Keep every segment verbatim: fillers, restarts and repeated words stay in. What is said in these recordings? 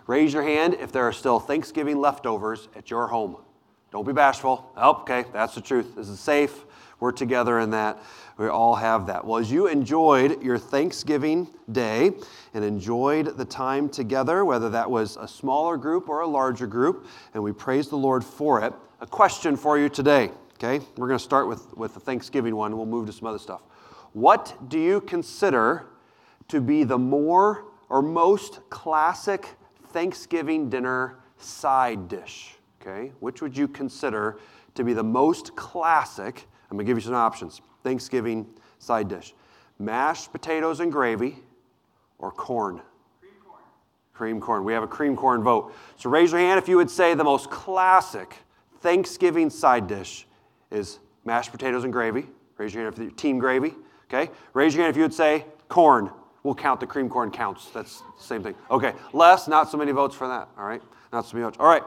Raise your hand if there are still Thanksgiving leftovers at your home. Don't be bashful. Oh, okay, that's the truth. This is safe. We're together in that. We all have that. Well, as you enjoyed your Thanksgiving day and enjoyed the time together, whether that was a smaller group or a larger group, and we praise the Lord for it, a question for you today, okay? We're going to start with, with the Thanksgiving one, and we'll move to some other stuff. What do you consider to be the more or most classic Thanksgiving dinner side dish? Okay, which would you consider to be the most classic? I'm going to give you some options. Thanksgiving side dish. Mashed potatoes and gravy or corn? Cream corn. Cream corn. We have a cream corn vote. So raise your hand if you would say the most classic Thanksgiving side dish is mashed potatoes and gravy. Raise your hand if you're team gravy. Okay. Raise your hand if you would say corn. We'll count the cream corn counts. That's the same thing. Okay. Les, not so many votes for that. All right. Not so many votes. All right.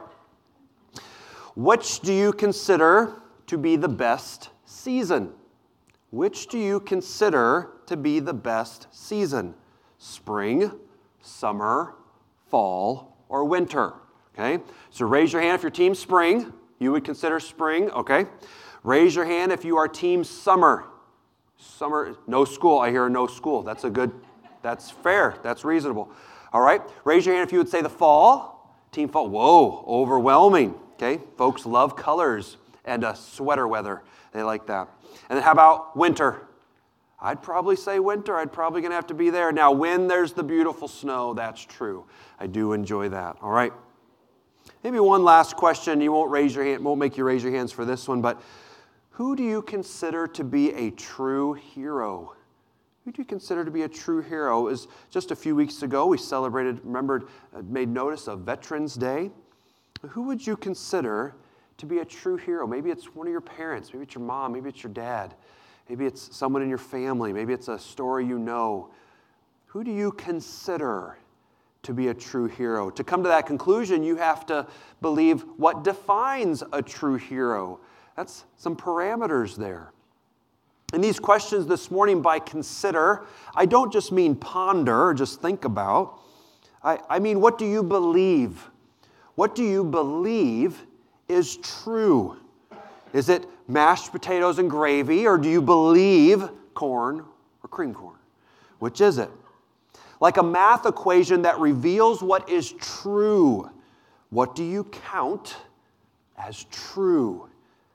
Which do you consider to be the best season? Which do you consider to be the best season? Spring, summer, fall, or winter? Okay? So raise your hand if you're team spring. You would consider spring, okay? Raise your hand if you are team summer. Summer, no school. I hear no school. That's a good, that's fair. That's reasonable. All right? Raise your hand if you would say the fall. Team fall. Whoa, overwhelming. Okay, folks love colors and uh, sweater weather. They like that. And then how about winter? I'd probably say winter. I'd probably going to have to be there. Now, when there's the beautiful snow, that's true. I do enjoy that. All right. Maybe one last question. You won't raise your hand, won't make you raise your hands for this one, but who do you consider to be a true hero? Who do you consider to be a true hero? It was just a few weeks ago we celebrated, remembered, uh, made notice of Veterans Day. Who would you consider to be a true hero? Maybe it's one of your parents. Maybe it's your mom. Maybe it's your dad. Maybe it's someone in your family. Maybe it's a story you know. Who do you consider to be a true hero? To come to that conclusion, you have to believe what defines a true hero. That's some parameters there. And these questions this morning by consider, I don't just mean ponder or just think about. I, I mean, what do you believe? What do you believe is true? Is it mashed potatoes and gravy, or do you believe corn or cream corn? Which is it? Like a math equation that reveals what is true, what do you count as true?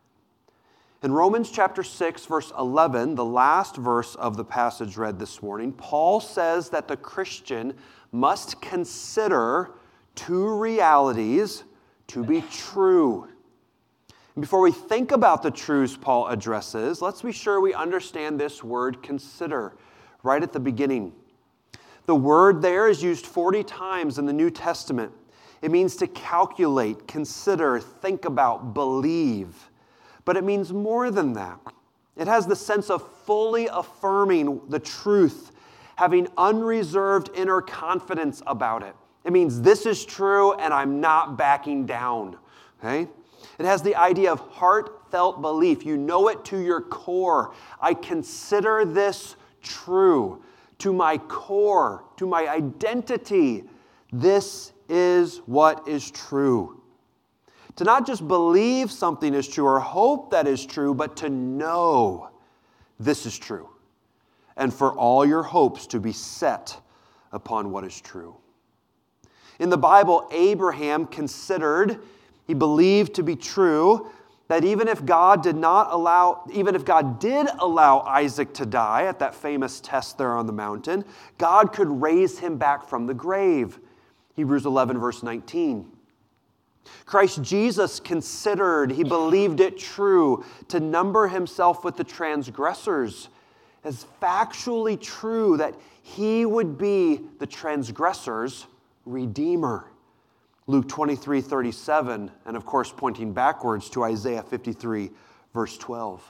In Romans chapter six, verse eleven, the last verse of the passage read this morning, Paul says that the Christian must consider two realities to be true. And before we think about the truths Paul addresses, let's be sure we understand this word consider right at the beginning. The word there is used forty times in the New Testament. It means to calculate, consider, think about, believe. But it means more than that. It has the sense of fully affirming the truth, having unreserved inner confidence about it. It means this is true and I'm not backing down. Okay? It has the idea of heartfelt belief. You know it to your core. I consider this true. To my core, to my identity, this is what is true. To not just believe something is true or hope that is true, but to know this is true. And for all your hopes to be set upon what is true. In the Bible, Abraham considered, he believed to be true, that even if God did not allow, even if God did allow Isaac to die at that famous test there on the mountain, God could raise him back from the grave. Hebrews eleven, verse nineteen. Christ Jesus considered, he believed it true to number himself with the transgressors, as factually true that he would be the transgressors' redeemer. Luke twenty-three, thirty-seven, and of course pointing backwards to Isaiah fifty-three, verse twelve.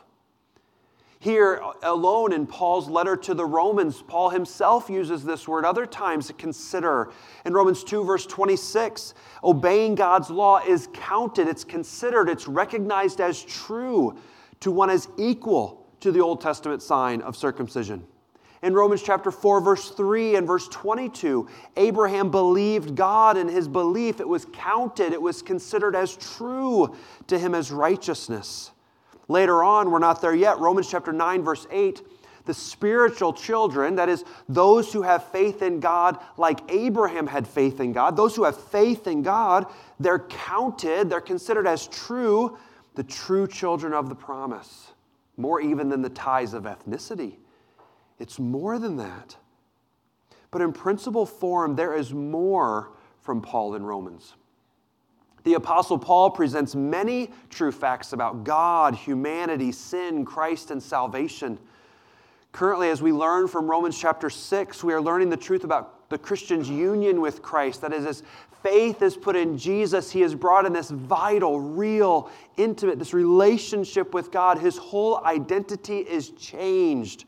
Here alone in Paul's letter to the Romans, Paul himself uses this word other times to consider. In Romans two, verse twenty-six, obeying God's law is counted, it's considered, it's recognized as true to one as equal to the Old Testament sign of circumcision. In Romans chapter four, verse three and verse twenty-two, Abraham believed God, and his belief, it was counted, it was considered as true to him as righteousness. Later on, we're not there yet, Romans chapter nine, verse eight, the spiritual children, that is, those who have faith in God like Abraham had faith in God, those who have faith in God, they're counted, they're considered as true, the true children of the promise, more even than the ties of ethnicity. It's more than that. But in principle form, there is more from Paul in Romans. The Apostle Paul presents many true facts about God, humanity, sin, Christ, and salvation. Currently, as we learn from Romans chapter six, we are learning the truth about the Christian's union with Christ. That is, as faith is put in Jesus, he is brought in this vital, real, intimate, this relationship with God. His whole identity is changed.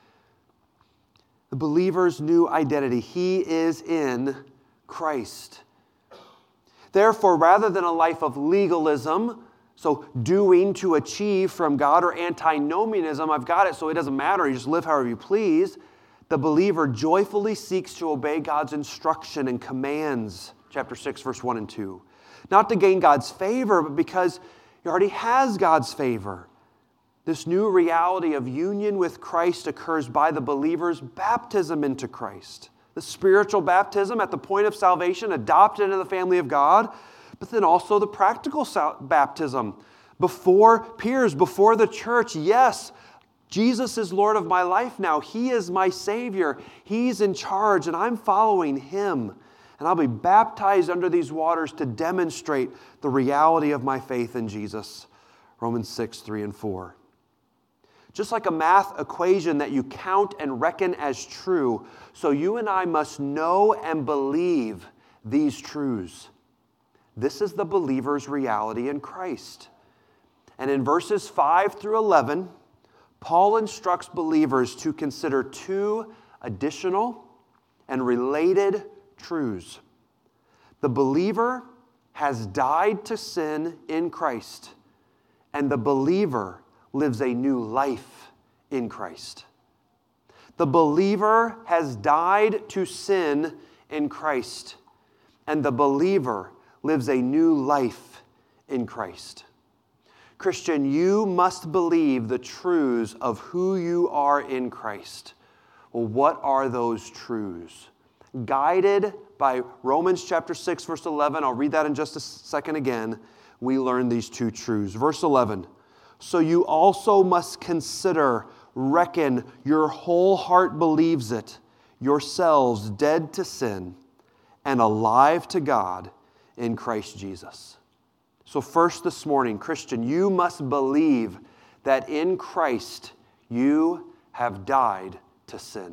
The believer's new identity, he is in Christ. Therefore, rather than a life of legalism, so doing to achieve from God, or antinomianism, I've got it so it doesn't matter, you just live however you please, the believer joyfully seeks to obey God's instruction and commands, chapter six, verse one and two. Not to gain God's favor, but because he already has God's favor. This new reality of union with Christ occurs by the believer's baptism into Christ. The spiritual baptism at the point of salvation, adopted into the family of God, but then also the practical baptism before peers, before the church. Yes, Jesus is Lord of my life now. He is my Savior. He's in charge, and I'm following Him. And I'll be baptized under these waters to demonstrate the reality of my faith in Jesus. Romans six, three and four. Just like a math equation that you count and reckon as true, so you and I must know and believe these truths. This is the believer's reality in Christ. And in verses five through eleven, Paul instructs believers to consider two additional and related truths. The believer has died to sin in Christ, and the believer lives a new life in Christ. The believer has died to sin in Christ, and the believer lives a new life in Christ. Christian, you must believe the truths of who you are in Christ. Well, what are those truths? Guided by Romans chapter six, verse eleven, I'll read that in just a second again, we learn these two truths. Verse eleven, so you also must consider, reckon, your whole heart believes it, yourselves dead to sin and alive to God in Christ Jesus. So first this morning, Christian, you must believe that in Christ you have died to sin.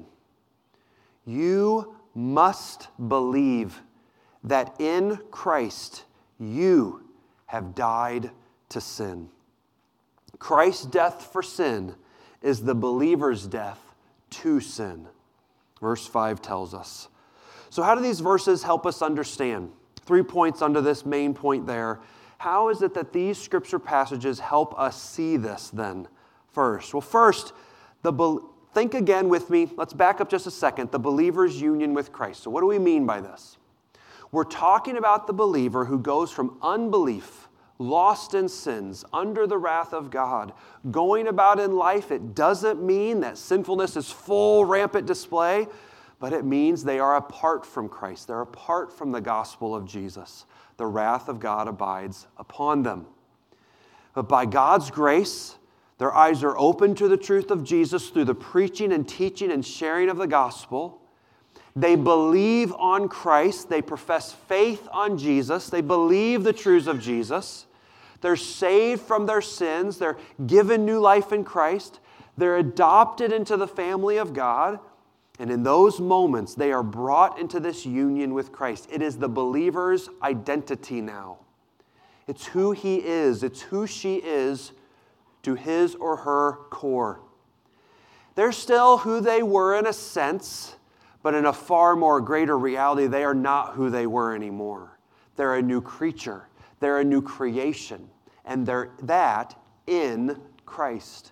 You must believe that in Christ you have died to sin. Christ's death for sin is the believer's death to sin. Verse five tells us. So how do these verses help us understand? Three points under this main point there. How is it that these scripture passages help us see this then? First, well, first, the be- think again with me. Let's back up just a second. The believer's union with Christ. So what do we mean by this? We're talking about the believer who goes from unbelief, lost in sins, under the wrath of God, going about in life. It doesn't mean that sinfulness is full, rampant display, but it means they are apart from Christ. They're apart from the gospel of Jesus. The wrath of God abides upon them. But by God's grace, their eyes are open to the truth of Jesus through the preaching and teaching and sharing of the gospel. They believe on Christ. They profess faith on Jesus. They believe the truths of Jesus. They're saved from their sins. They're given new life in Christ. They're adopted into the family of God. And in those moments, they are brought into this union with Christ. It is the believer's identity now. It's who he is. It's who she is to his or her core. They're still who they were in a sense, but in a far more greater reality, they are not who they were anymore. They're a new creature. They're a new creation. And they're that in Christ.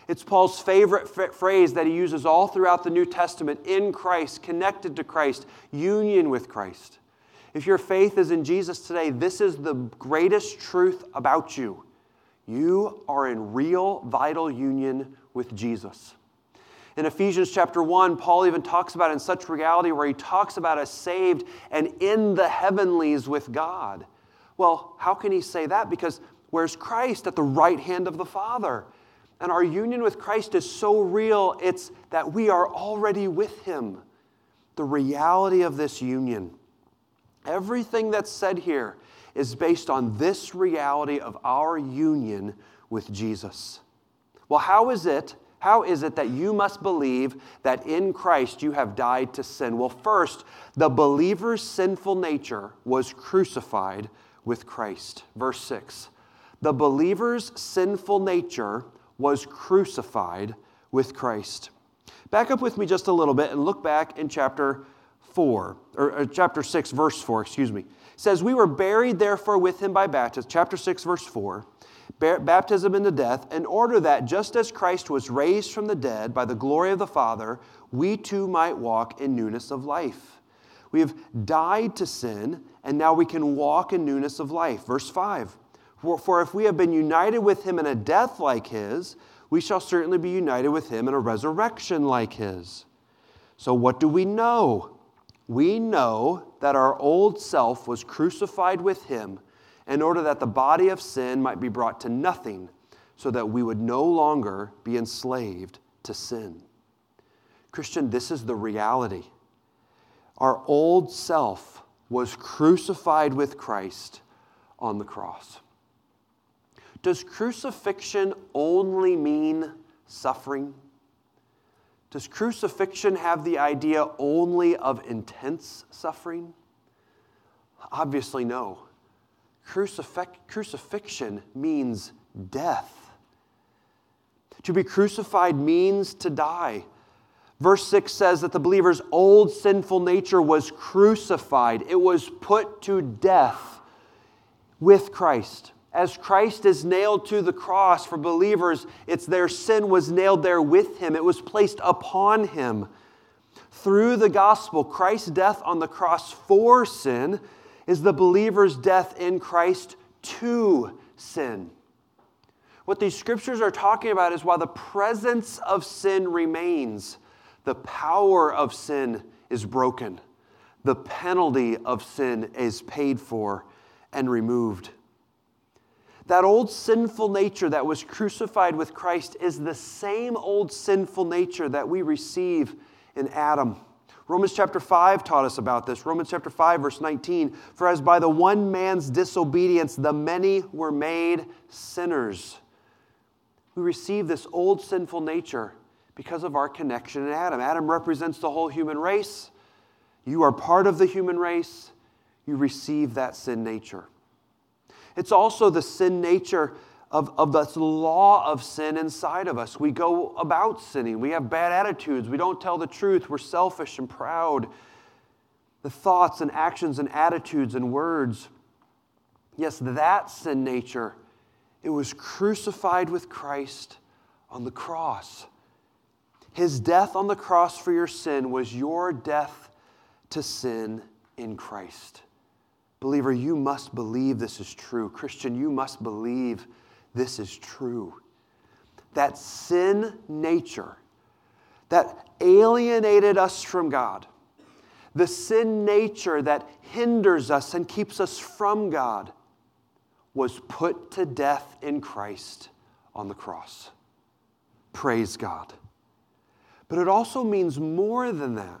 It's Paul's favorite f- phrase that he uses all throughout the New Testament: in Christ, connected to Christ, union with Christ. If your faith is in Jesus today, this is the greatest truth about you. You are in real, vital union with Jesus. In Ephesians chapter one, Paul even talks about it in such reality where he talks about us saved and in the heavenlies with God. Well, how can he say that? Because where's Christ? At the right hand of the Father. And our union with Christ is so real, it's that we are already with Him. The reality of this union. Everything that's said here is based on this reality of our union with Jesus. Well, how is it, how is it that you must believe that in Christ you have died to sin? Well, first, the believer's sinful nature was crucified with Christ. Verse six. The believer's sinful nature was crucified with Christ. Back up with me just a little bit and look back in chapter four, or, or chapter six, verse four, excuse me. It says, we were buried therefore with him by baptism, chapter six, verse four, baptism into death, in order that just as Christ was raised from the dead by the glory of the Father, we too might walk in newness of life. We have died to sin, and now we can walk in newness of life. Verse five. For if we have been united with him in a death like his, we shall certainly be united with him in a resurrection like his. So what do we know? We know that our old self was crucified with him in order that the body of sin might be brought to nothing, so that we would no longer be enslaved to sin. Christian, this is the reality. Our old self was crucified with Christ on the cross. Does crucifixion only mean suffering? Does crucifixion have the idea only of intense suffering? Obviously, no. Crucifix- crucifixion means death. To be crucified means to die. Verse six says that the believer's old sinful nature was crucified. It was put to death with Christ. As Christ is nailed to the cross for believers, it's their sin was nailed there with him. It was placed upon him. Through the gospel, Christ's death on the cross for sin is the believer's death in Christ to sin. What these scriptures are talking about is while the presence of sin remains, the power of sin is broken. The penalty of sin is paid for and removed. That old sinful nature that was crucified with Christ is the same old sinful nature that we receive in Adam. Romans chapter five taught us about this. Romans chapter five, verse nineteen. For as by the one man's disobedience the many were made sinners. We receive this old sinful nature because of our connection in Adam. Adam represents the whole human race. You are part of the human race. You receive that sin nature. It's also the sin nature of, of the law of sin inside of us. We go about sinning. We have bad attitudes. We don't tell the truth. We're selfish and proud. The thoughts and actions and attitudes and words. Yes, that sin nature, it was crucified with Christ on the cross. His death on the cross for your sin was your death to sin in Christ. Believer, you must believe this is true. Christian, you must believe this is true. That sin nature that alienated us from God, the sin nature that hinders us and keeps us from God, was put to death in Christ on the cross. Praise God. But it also means more than that.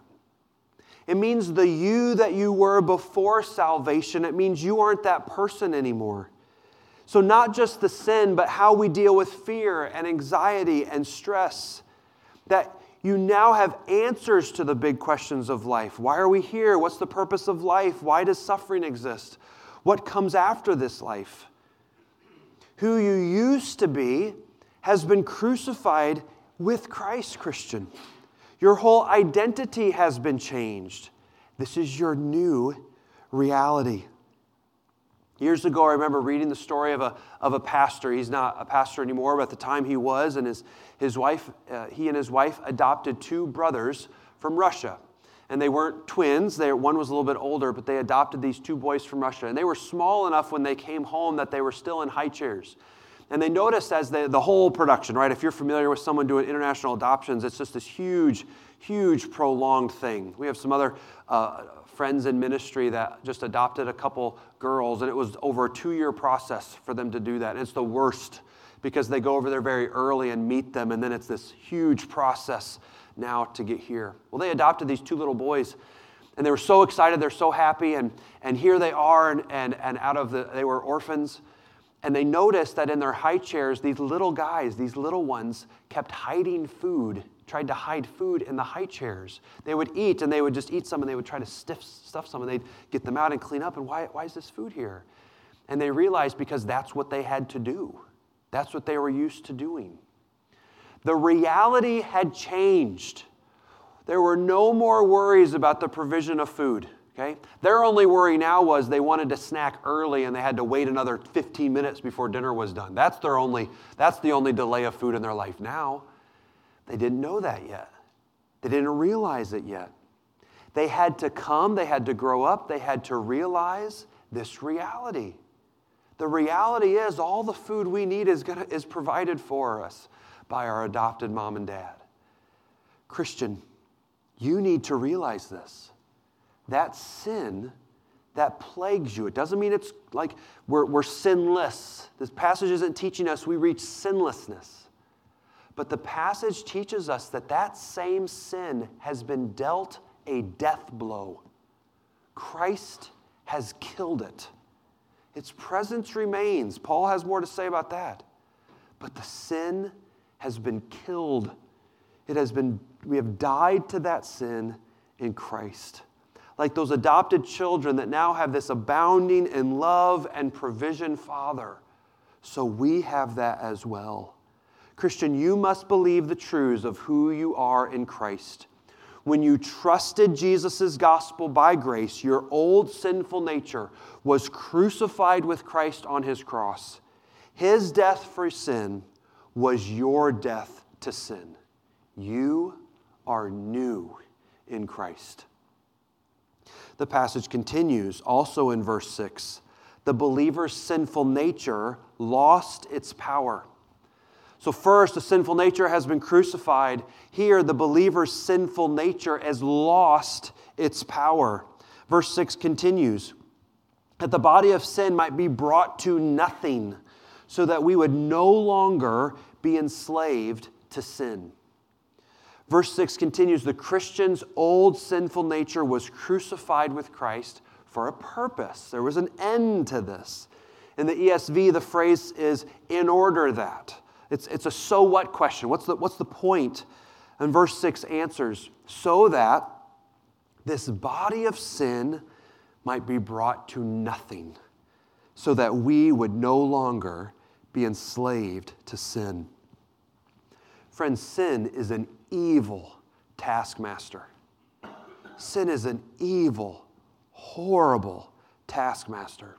It means the you that you were before salvation. It means you aren't that person anymore. So not just the sin, but how we deal with fear and anxiety and stress. That you now have answers to the big questions of life. Why are we here? What's the purpose of life? Why does suffering exist? What comes after this life? Who you used to be has been crucified with Christ, Christian. Your whole identity has been changed. This is your new reality. Years ago, I remember reading the story of a, of a pastor. He's not a pastor anymore, but at the time he was, and his, his wife, uh, he and his wife adopted two brothers from Russia. And they weren't twins. They, one was a little bit older, but they adopted these two boys from Russia. And they were small enough when they came home that they were still in high chairs. And they noticed as they, the whole production, right? If you're familiar with someone doing international adoptions, it's just this huge, huge prolonged thing. We have some other uh, friends in ministry that just adopted a couple girls, and it was over a two-year process for them to do that. And it's the worst because they go over there very early and meet them, and then it's this huge process now to get here. Well, they adopted these two little boys, and they were so excited, they're so happy, and, and here they are, and, and, and out of the, they were orphans, and they noticed that in their high chairs, these little guys, these little ones, kept hiding food, tried to hide food in the high chairs. They would eat, and they would just eat some, and they would try to stiff, stuff some, and they'd get them out and clean up, and why, why is this food here? And they realized because that's what they had to do. That's what they were used to doing. The reality had changed. There were no more worries about the provision of food. Okay? Their only worry now was they wanted to snack early and they had to wait another fifteen minutes before dinner was done. That's their only, that's the only delay of food in their life now. They didn't know that yet. They didn't realize it yet. They had to come, they had to grow up, they had to realize this reality. The reality is all the food we need is gonna, is provided for us by our adopted mom and dad. Christian, you need to realize this. That sin that plagues you, it doesn't mean it's like we're, we're sinless. This passage isn't teaching us we reach sinlessness. But the passage teaches us that that same sin has been dealt a death blow. Christ has killed it. Its presence remains. Paul has more to say about that. But the sin has been killed. It has been, we have died to that sin in Christ. Like those adopted children that now have this abounding in love and provision Father. So we have that as well. Christian, you must believe the truths of who you are in Christ. When you trusted Jesus' gospel by grace, your old sinful nature was crucified with Christ on his cross. His death for sin was your death to sin. You are new in Christ. The passage continues also in verse six. The believer's sinful nature lost its power. So first, the sinful nature has been crucified. Here, the believer's sinful nature has lost its power. Verse six continues, that the body of sin might be brought to nothing, so that we would no longer be enslaved to sin. Verse six continues, the Christian's old sinful nature was crucified with Christ for a purpose. There was an end to this. In the E S V, the phrase is, in order that. It's, it's a so what question. What's the, what's the point? And verse six answers, so that this body of sin might be brought to nothing, so that we would no longer be enslaved to sin. Friends, sin is an evil taskmaster. Sin is an evil, horrible taskmaster.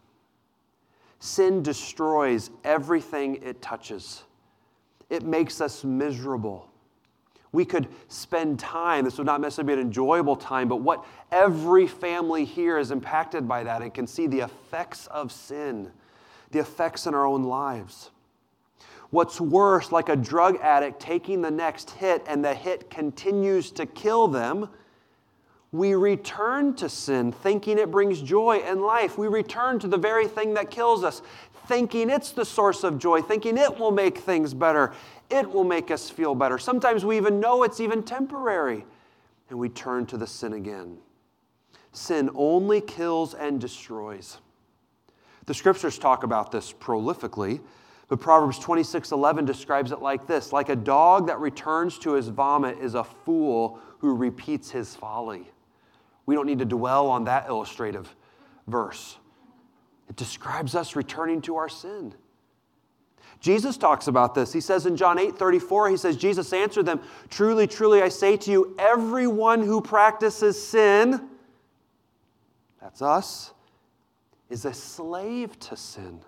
Sin destroys everything it touches. It makes us miserable. We could spend time, this would not necessarily be an enjoyable time, but what every family here is impacted by that and can see the effects of sin, the effects in our own lives. What's worse, like a drug addict taking the next hit and the hit continues to kill them, we return to sin thinking it brings joy and life. We return to the very thing that kills us, thinking it's the source of joy, thinking it will make things better. It will make us feel better. Sometimes we even know it's even temporary, and we turn to the sin again. Sin only kills and destroys. The scriptures talk about this prolifically, but Proverbs twenty-six eleven describes it like this: like a dog that returns to his vomit is a fool who repeats his folly. We don't need to dwell on that illustrative verse. It describes us returning to our sin. Jesus talks about this. He says in John eight thirty-four, he says, Jesus answered them, truly, truly, I say to you, everyone who practices sin, that's us, is a slave to sin.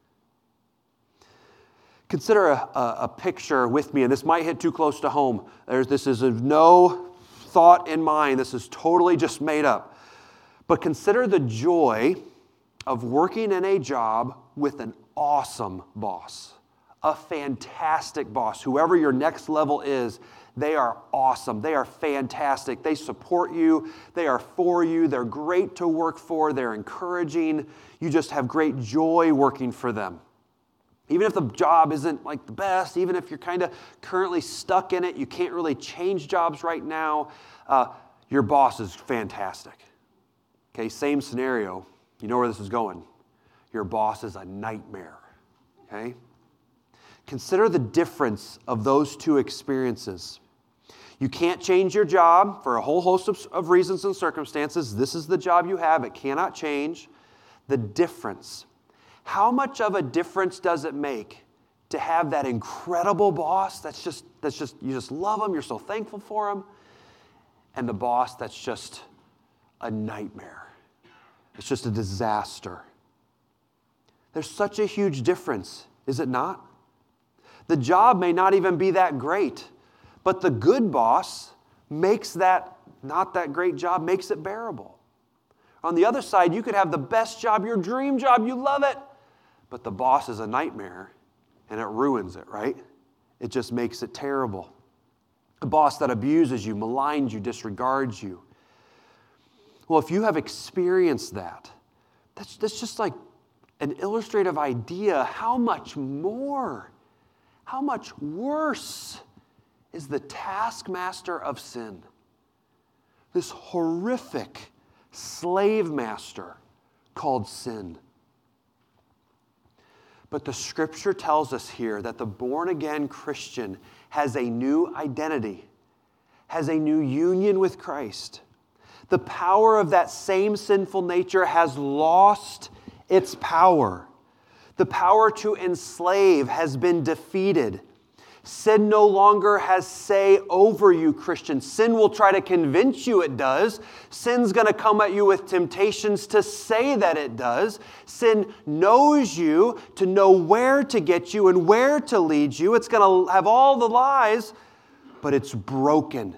Consider a, a, a picture with me, and this might hit too close to home. There's, this is of no thought in mind. This is totally just made up. But consider the joy of working in a job with an awesome boss, a fantastic boss. Whoever your next level is, they are awesome. They are fantastic. They support you. They are for you. They're great to work for. They're encouraging. You just have great joy working for them. Even if the job isn't like the best, even if you're kind of currently stuck in it, you can't really change jobs right now, uh, your boss is fantastic. Okay, same scenario. You know where this is going. Your boss is a nightmare. Okay? Consider the difference of those two experiences. You can't change your job for a whole host of, of reasons and circumstances. This is the job you have. It cannot change. The difference. How much of a difference does it make to have that incredible boss that's just, that's just, you just love him, you're so thankful for him, and the boss that's just a nightmare. It's just a disaster. There's such a huge difference, is it not? The job may not even be that great, but the good boss makes that not that great job, makes it bearable. On the other side, you could have the best job, your dream job, you love it, but the boss is a nightmare, and it ruins it, right? It just makes it terrible. A boss that abuses you, maligns you, disregards you. Well, if you have experienced that, that's, that's just like an illustrative idea. How much more, how much worse is the taskmaster of sin? This horrific slave master called sin. But the scripture tells us here that the born-again Christian has a new identity, has a new union with Christ. The power of that same sinful nature has lost its power. The power to enslave has been defeated. Sin no longer has say over you, Christian. Sin will try to convince you it does. Sin's going to come at you with temptations to say that it does. Sin knows you to know where to get you and where to lead you. It's going to have all the lies, but it's broken.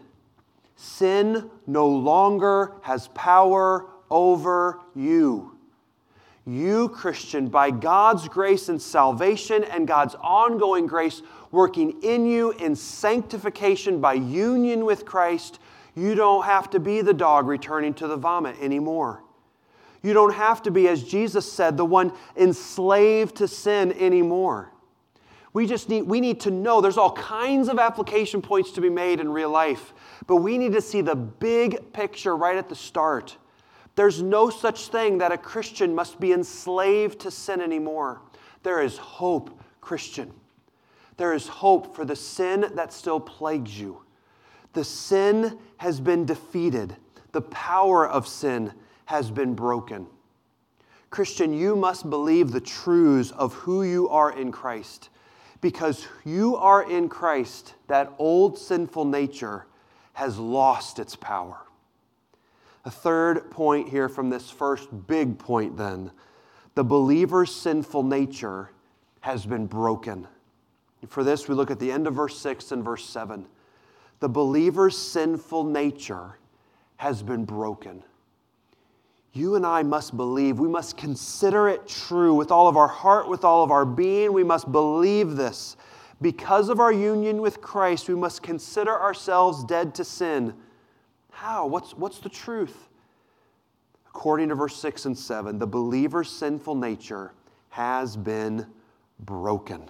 Sin no longer has power over you. You, Christian, by God's grace and salvation and God's ongoing grace working in you in sanctification by union with Christ, you don't have to be the dog returning to the vomit anymore. You don't have to be, as Jesus said, the one enslaved to sin anymore. We just need, we need to know there's all kinds of application points to be made in real life, but we need to see the big picture right at the start. There's no such thing that a Christian must be enslaved to sin anymore. There is hope, Christian. There is hope for the sin that still plagues you. The sin has been defeated. The power of sin has been broken. Christian, you must believe the truths of who you are in Christ. Because you are in Christ, that old sinful nature has lost its power. A third point here from this first big point then. The believer's sinful nature has been broken. For this, we look at the end of verse six and verse seven. The believer's sinful nature has been broken. You and I must believe. We must consider it true with all of our heart, with all of our being. We must believe this. Because of our union with Christ, we must consider ourselves dead to sin. How? What's, what's the truth? According to verse six and seven, the believer's sinful nature has been broken.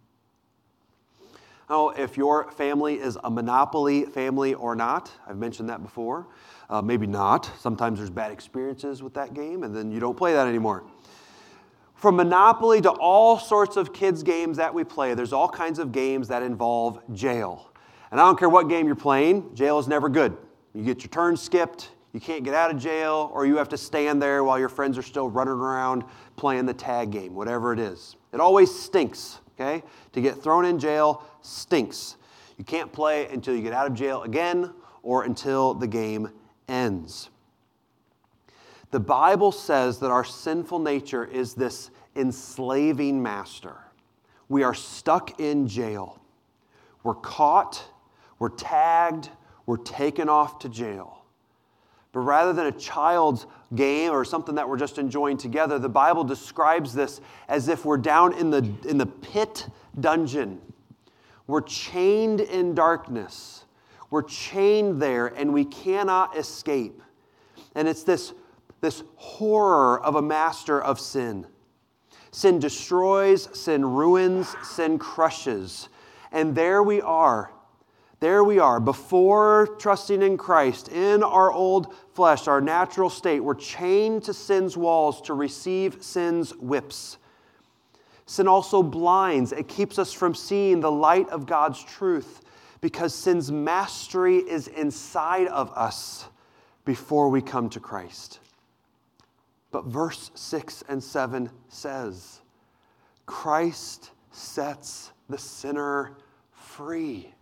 Now, if your family is a Monopoly family or not, I've mentioned that before. Uh, maybe not. Sometimes there's bad experiences with that game, and then you don't play that anymore. From Monopoly to all sorts of kids' games that we play, there's all kinds of games that involve jail. And I don't care what game you're playing, jail is never good. You get your turn skipped, you can't get out of jail, or you have to stand there while your friends are still running around playing the tag game, whatever it is. It always stinks, okay? To get thrown in jail stinks. You can't play until you get out of jail again or until the game ends. The Bible says that our sinful nature is this enslaving master. We are stuck in jail. We're caught, we're tagged, we're taken off to jail. But rather than a child's game or something that we're just enjoying together, the Bible describes this as if we're down in the, in the pit dungeon. We're chained in darkness. We're chained there and we cannot escape. And it's this, this horror of a master of sin. Sin destroys, sin ruins, sin crushes. And there we are. There we are, before trusting in Christ, in our old flesh, our natural state. We're chained to sin's walls to receive sin's whips. Sin also blinds. It keeps us from seeing the light of God's truth because sin's mastery is inside of us before we come to Christ. But verse six and seven says, Christ sets the sinner free.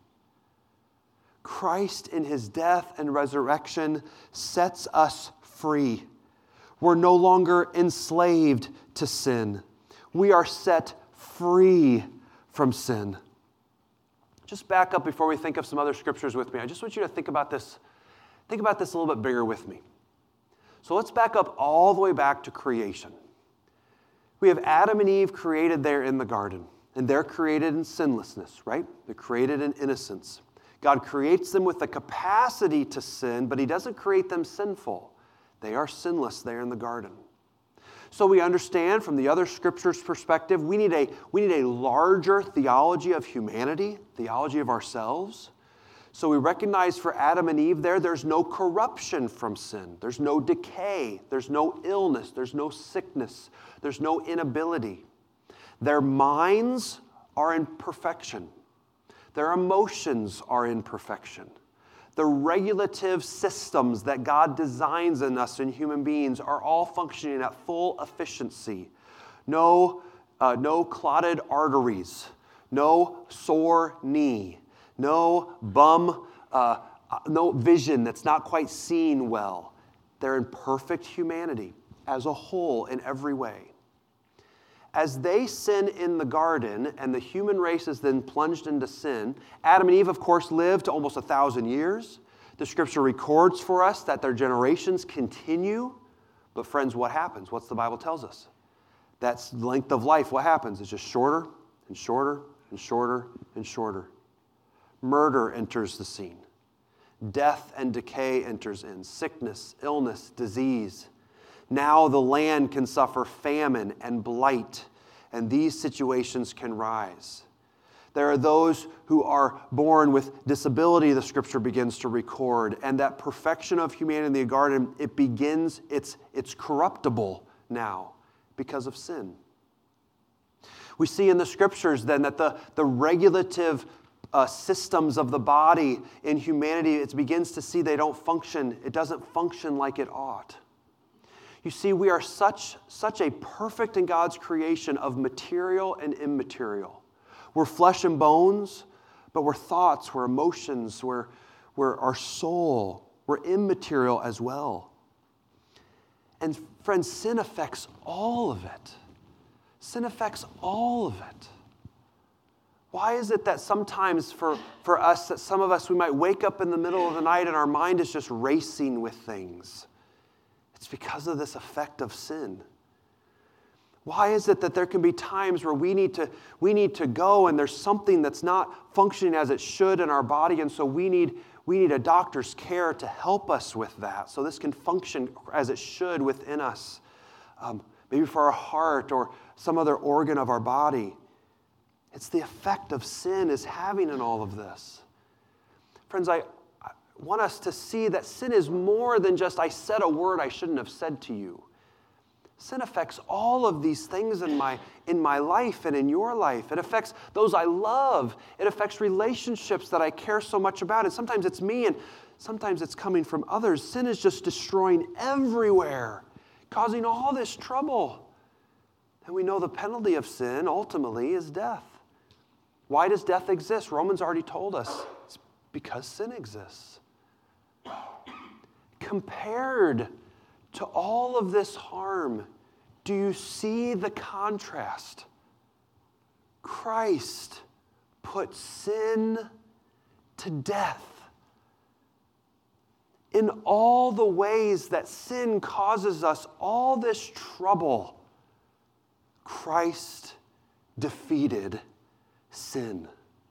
Christ in his death and resurrection sets us free. We're no longer enslaved to sin. We are set free from sin. Just back up before we think of some other scriptures with me. I just want you to think about this. Think about this a little bit bigger with me. So let's back up all the way back to creation. We have Adam and Eve created there in the garden, and they're created in sinlessness, right? They're created in innocence. God creates them with the capacity to sin, but he doesn't create them sinful. They are sinless there in the garden. So we understand from the other scriptures' perspective, we need a, we need a larger theology of humanity, theology of ourselves. So we recognize for Adam and Eve there, there's no corruption from sin. There's no decay. There's no illness. There's no sickness. There's no inability. Their minds are in perfection. Their emotions are in perfection. The regulative systems that God designs in us and human beings are all functioning at full efficiency. No, uh, no clotted arteries. No sore knee. No bum, uh, no vision that's not quite seeing well. They're in perfect humanity as a whole in every way. As they sin in the garden and the human race is then plunged into sin, Adam and Eve, of course, lived almost a thousand years. The scripture records for us that their generations continue. But friends, what happens? What's the Bible tells us? That's the length of life. What happens? It's just shorter and shorter and shorter and shorter. Murder enters the scene. Death and decay enters in. Sickness, illness, disease. Now the land can suffer famine and blight, and these situations can rise. There are those who are born with disability, the scripture begins to record, and that perfection of humanity in the garden, it begins, it's, it's corruptible now because of sin. We see in the scriptures then that the, the regulative uh, systems of the body in humanity, it begins to see they don't function, it doesn't function like it ought. You see, we are such, such a perfect in God's creation of material and immaterial. We're flesh and bones, but we're thoughts, we're emotions, we're, we're our soul. We're immaterial as well. And friends, sin affects all of it. Sin affects all of it. Why is it that sometimes for, for us, that some of us, we might wake up in the middle of the night and our mind is just racing with things? It's because of this effect of sin. Why is it that there can be times where we need to, we need to go and there's something that's not functioning as it should in our body, and so we need, we need a doctor's care to help us with that so this can function as it should within us, um, maybe for our heart or some other organ of our body. It's the effect of sin is having in all of this. Friends, I, I want us to see that sin is more than just I said a word I shouldn't have said to you. Sin affects all of these things in my, in my life and in your life. It affects those I love. It affects relationships that I care so much about. And sometimes it's me and sometimes it's coming from others. Sin is just destroying everywhere, causing all this trouble. And we know the penalty of sin ultimately is death. Why does death exist? Romans already told us. It's because sin exists. Compared to all of this harm, do you see the contrast? Christ put sin to death. In all the ways that sin causes us all this trouble, Christ defeated sin.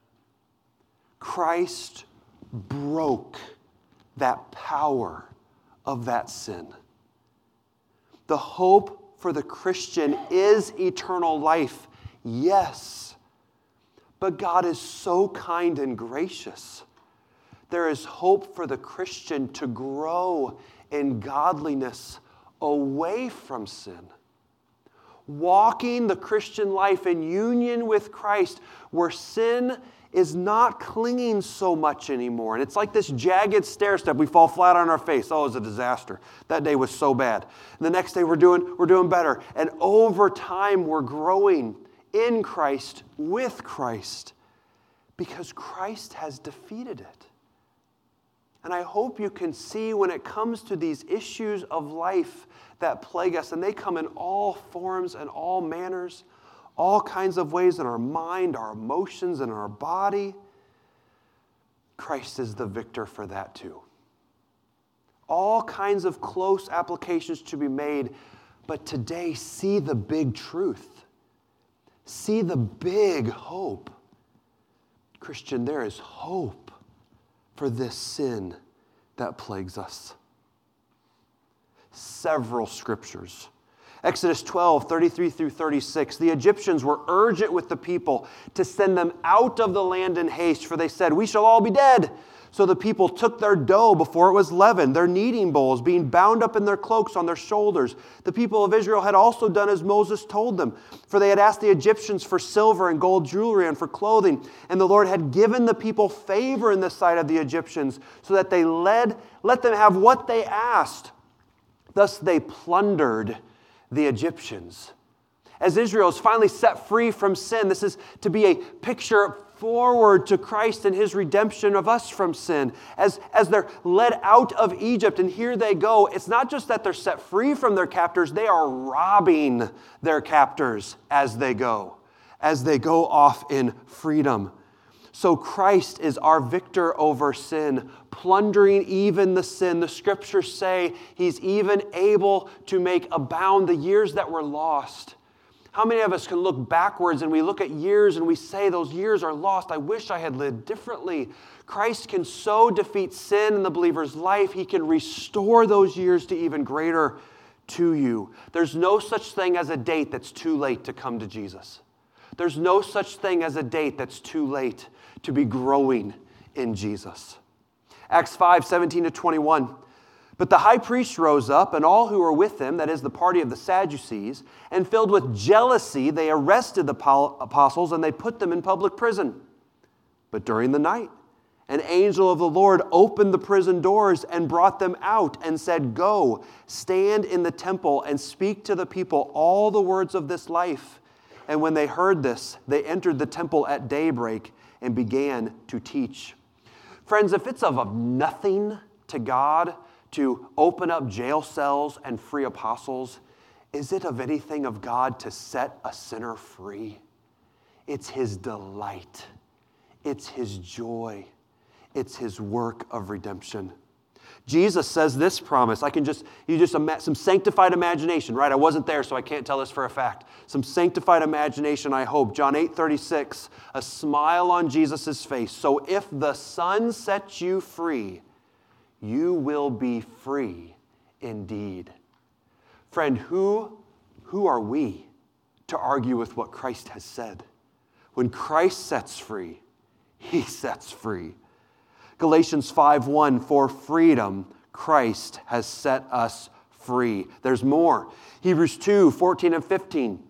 Christ broke that power of that sin. The hope for the Christian is eternal life, yes, but God is so kind and gracious. There is hope for the Christian to grow in godliness away from sin. Walking the Christian life in union with Christ, where sin is not clinging so much anymore. And it's like this jagged stair step. We fall flat on our face. Oh, it was a disaster. That day was so bad. And the next day we're doing, we're doing better. And over time we're growing in Christ, with Christ, because Christ has defeated it. And I hope you can see when it comes to these issues of life that plague us, and they come in all forms and all manners, all kinds of ways in our mind, our emotions, and our body, Christ is the victor for that too. All kinds of close applications to be made, but today see the big truth. See the big hope. Christian, there is hope for this sin that plagues us. Several scriptures. Exodus twelve, thirty-three through thirty-six. The Egyptians were urgent with the people to send them out of the land in haste, for they said, "We shall all be dead." So the people took their dough before it was leavened, their kneading bowls being bound up in their cloaks on their shoulders. The people of Israel had also done as Moses told them, for they had asked the Egyptians for silver and gold jewelry and for clothing. And the Lord had given the people favor in the sight of the Egyptians, so that they led, let them have what they asked. Thus they plundered the Egyptians. As Israel is finally set free from sin, this is to be a picture forward to Christ and his redemption of us from sin. As, as they're led out of Egypt, and here they go, it's not just that they're set free from their captors, they are robbing their captors as they go, as they go off in freedom. So Christ is our victor over sin, plundering even the sin. The scriptures say he's even able to make abound the years that were lost. How many of us can look backwards and we look at years and we say those years are lost? I wish I had lived differently. Christ can so defeat sin in the believer's life, he can restore those years to even greater to you. There's no such thing as a date that's too late to come to Jesus. There's no such thing as a date that's too late to be growing in Jesus. Acts five, seventeen to twenty-one. But the high priest rose up, and all who were with him, that is the party of the Sadducees, and filled with jealousy, they arrested the apostles, and they put them in public prison. But during the night, an angel of the Lord opened the prison doors and brought them out and said, "Go, stand in the temple and speak to the people all the words of this life." And when they heard this, they entered the temple at daybreak and began to teach. Friends, if it's of nothing to God to open up jail cells and free apostles, is it of anything of God to set a sinner free? It's his delight. It's his joy. It's his work of redemption. Jesus says this promise. I can just, you just, some sanctified imagination, right? I wasn't there, so I can't tell this for a fact. Some sanctified imagination, I hope. John eight thirty-six, a smile on Jesus' face. So if the Son sets you free, you will be free indeed. Friend, who, who are we to argue with what Christ has said? When Christ sets free, he sets free. Galatians five one, for freedom Christ has set us free. There's more. Hebrews two, fourteen and fifteen.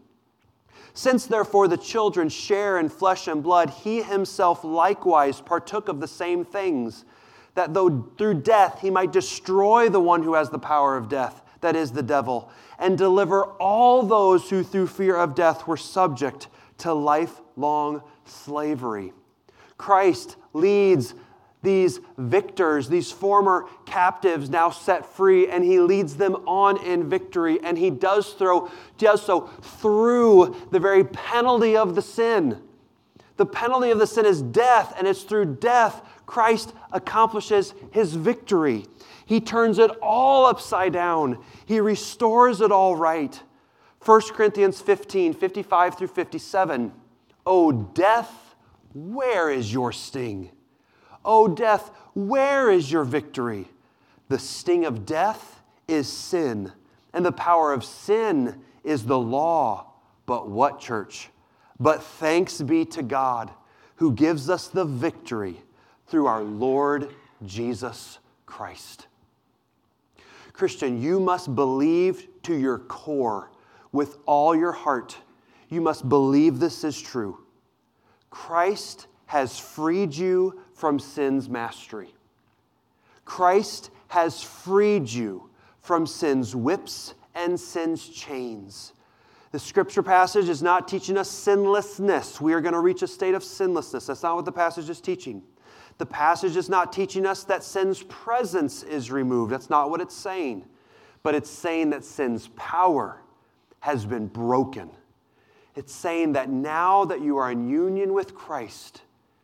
Since therefore the children share in flesh and blood, he himself likewise partook of the same things, that though through death he might destroy the one who has the power of death, that is the devil, and deliver all those who through fear of death were subject to lifelong slavery. Christ leads these victors, these former captives now set free, and he leads them on in victory. And he does, throw, does so through the very penalty of the sin. The penalty of the sin is death, and it's through death Christ accomplishes his victory. He turns it all upside down. He restores it all right. First Corinthians fifteen, fifty-five through fifty-seven. O death, where is your sting? O death, where is your victory? The sting of death is sin, and the power of sin is the law. But what, church? But thanks be to God, who gives us the victory through our Lord Jesus Christ. Christian, you must believe to your core with all your heart. You must believe this is true. Christ has freed you from sin's mastery. Christ has freed you from sin's whips and sin's chains. The scripture passage is not teaching us sinlessness. We are going to reach a state of sinlessness. That's not what the passage is teaching. The passage is not teaching us that sin's presence is removed. That's not what it's saying. But it's saying that sin's power has been broken. It's saying that now that you are in union with Christ,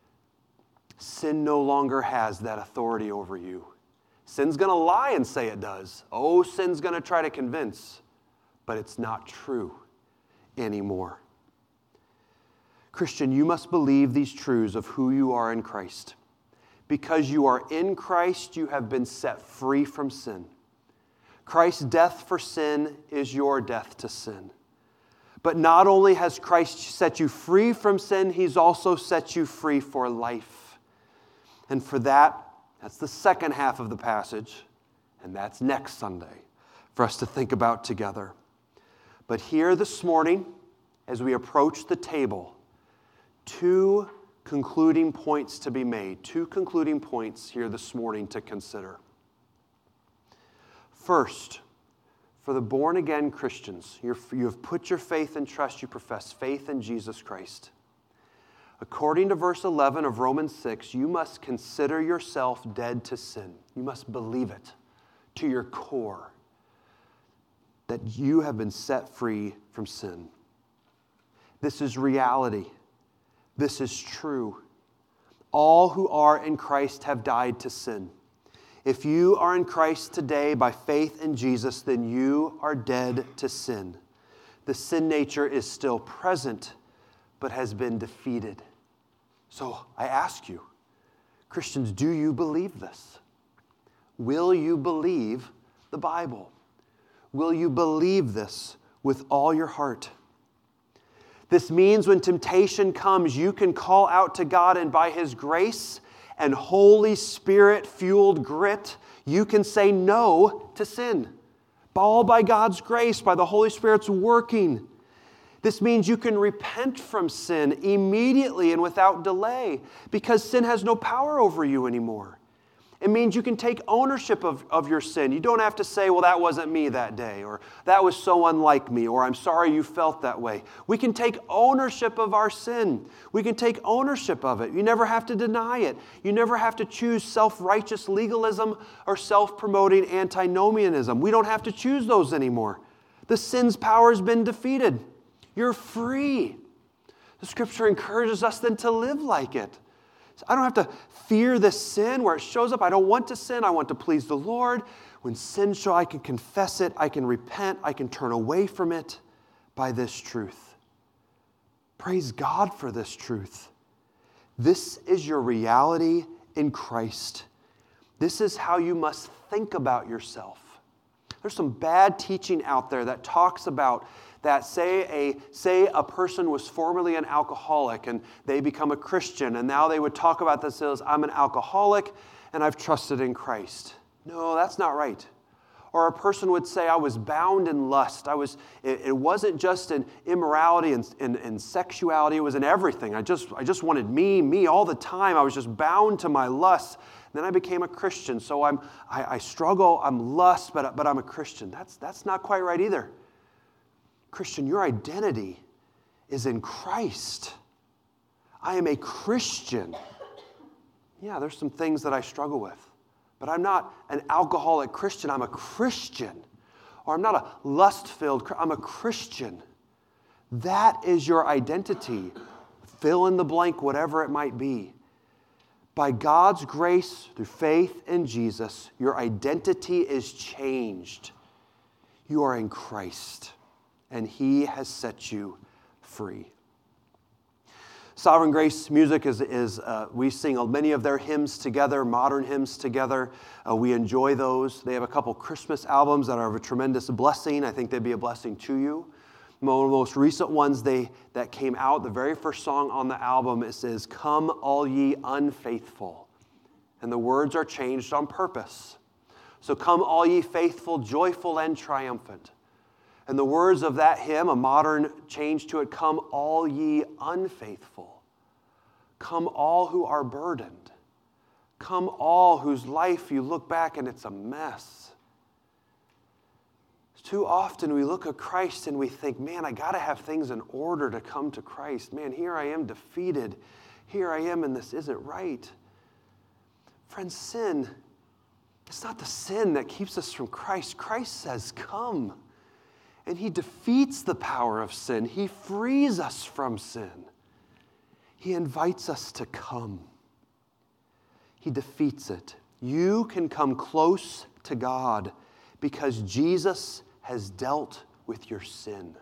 sin no longer has that authority over you. Sin's going to lie and say it does. Oh, sin's going to try to convince. But it's not true anymore. Christian, you must believe these truths of who you are in Christ. Because you are in Christ, you have been set free from sin. Christ's death for sin is your death to sin. But not only has Christ set you free from sin, he's also set you free for life. And for that, that's the second half of the passage, and that's next Sunday for us to think about together. But here this morning, as we approach the table, two concluding points to be made. Two concluding points here this morning to consider. First, for the born-again Christians, you're, you have put your faith and trust, you profess faith in Jesus Christ. According to verse eleven of Romans six, you must consider yourself dead to sin. You must believe it to your core that you have been set free from sin. This is reality. This is true. All who are in Christ have died to sin. If you are in Christ today by faith in Jesus, then you are dead to sin. The sin nature is still present, but has been defeated. So I ask you, Christians, do you believe this? Will you believe the Bible? Will you believe this with all your heart? This means when temptation comes, you can call out to God, and by His grace and Holy Spirit-fueled grit, you can say no to sin. All by God's grace, by the Holy Spirit's working. This means you can repent from sin immediately and without delay because sin has no power over you anymore. It means you can take ownership of, of your sin. You don't have to say, well, that wasn't me that day, or that was so unlike me, or I'm sorry you felt that way. We can take ownership of our sin. We can take ownership of it. You never have to deny it. You never have to choose self-righteous legalism or self-promoting antinomianism. We don't have to choose those anymore. The sin's power has been defeated. You're free. The Scripture encourages us then to live like it. I don't have to fear this sin where it shows up. I don't want to sin. I want to please the Lord. When sin shows, I can confess it. I can repent. I can turn away from it by this truth. Praise God for this truth. This is your reality in Christ. This is how you must think about yourself. There's some bad teaching out there that talks about that say a, say a person was formerly an alcoholic and they become a Christian, and now they would talk about this as, I'm an alcoholic and I've trusted in Christ. No, that's not right. Or a person would say, I was bound in lust. I was. It, it wasn't just in immorality and, and, and sexuality, it was in everything. I just, I just wanted me, me all the time. I was just bound to my lust. Then I became a Christian, so I'm, I, I struggle, I'm lust, but, but I'm a Christian. That's, that's not quite right either. Christian, your identity is in Christ. I am a Christian. Yeah, there's some things that I struggle with. But I'm not an alcoholic Christian. I'm a Christian. Or I'm not a lust-filled, I'm a Christian. That is your identity. Fill in the blank, whatever it might be. By God's grace, through faith in Jesus, your identity is changed. You are in Christ, and He has set you free. Sovereign Grace Music is, is uh, we sing many of their hymns together, modern hymns together. Uh, we enjoy those. They have a couple Christmas albums that are of a tremendous blessing. I think they'd be a blessing to you. One of the most recent ones they that came out, the very first song on the album, it says, "Come all ye unfaithful." And the words are changed on purpose. So come all ye faithful, joyful, and triumphant. And the words of that hymn, a modern change to it, come all ye unfaithful. Come all who are burdened. Come all whose life you look back and it's a mess. Too often we look at Christ and we think, man, I got to have things in order to come to Christ. Man, here I am defeated. Here I am and this isn't right. Friends, sin, it's not the sin that keeps us from Christ. Christ says, come. And He defeats the power of sin. He frees us from sin. He invites us to come. He defeats it. You can come close to God because Jesus has dealt with your sin.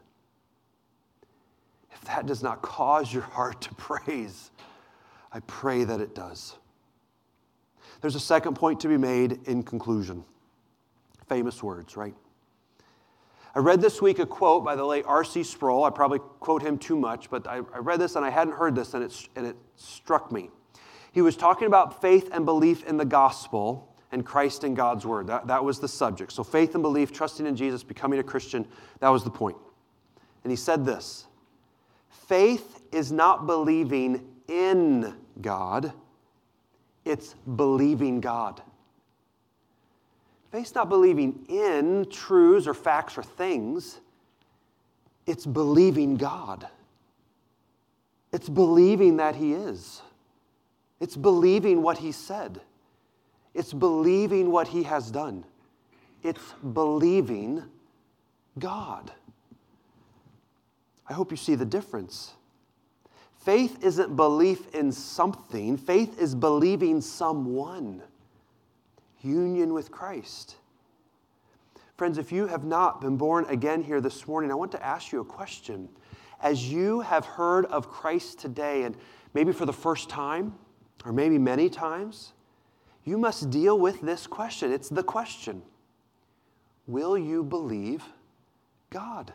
If that does not cause your heart to praise, I pray that it does. There's a second point to be made in conclusion. Famous words, right? I read this week a quote by the late R C Sproul. I probably quote him too much, but I, I read this and I hadn't heard this, and it, and it struck me. He was talking about faith and belief in the gospel and Christ and God's word. That, that was the subject. So faith and belief, trusting in Jesus, becoming a Christian, that was the point. And he said this: faith is not believing in God, it's believing God. Faith's not believing in truths or facts or things. It's believing God. It's believing that He is. It's believing what He said. It's believing what He has done. It's believing God. I hope you see the difference. Faith isn't belief in something. Faith is believing someone. Union with Christ. Friends, if you have not been born again here this morning, I want to ask you a question. As you have heard of Christ today, and maybe for the first time, or maybe many times, you must deal with this question. It's the question: will you believe God?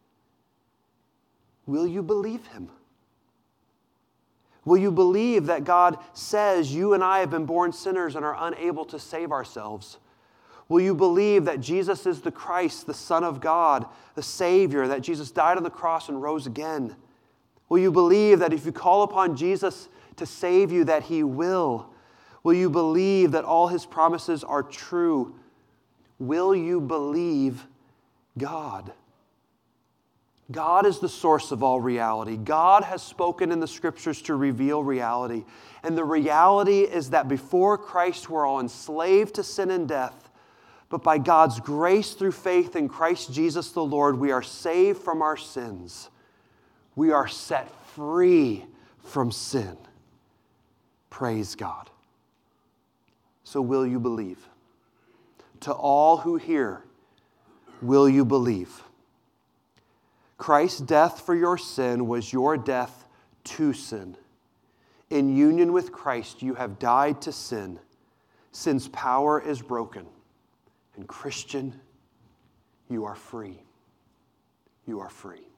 Will you believe Him? Will you believe that God says you and I have been born sinners and are unable to save ourselves? Will you believe that Jesus is the Christ, the Son of God, the Savior, that Jesus died on the cross and rose again? Will you believe that if you call upon Jesus to save you, that He will? Will you believe that all His promises are true? Will you believe God? God is the source of all reality. God has spoken in the Scriptures to reveal reality. And the reality is that before Christ, we're all enslaved to sin and death. But by God's grace through faith in Christ Jesus the Lord, we are saved from our sins. We are set free from sin. Praise God. So will you believe? To all who hear, will you believe? Christ's death for your sin was your death to sin. In union with Christ, you have died to sin. Sin's power is broken. And Christian, you are free. You are free.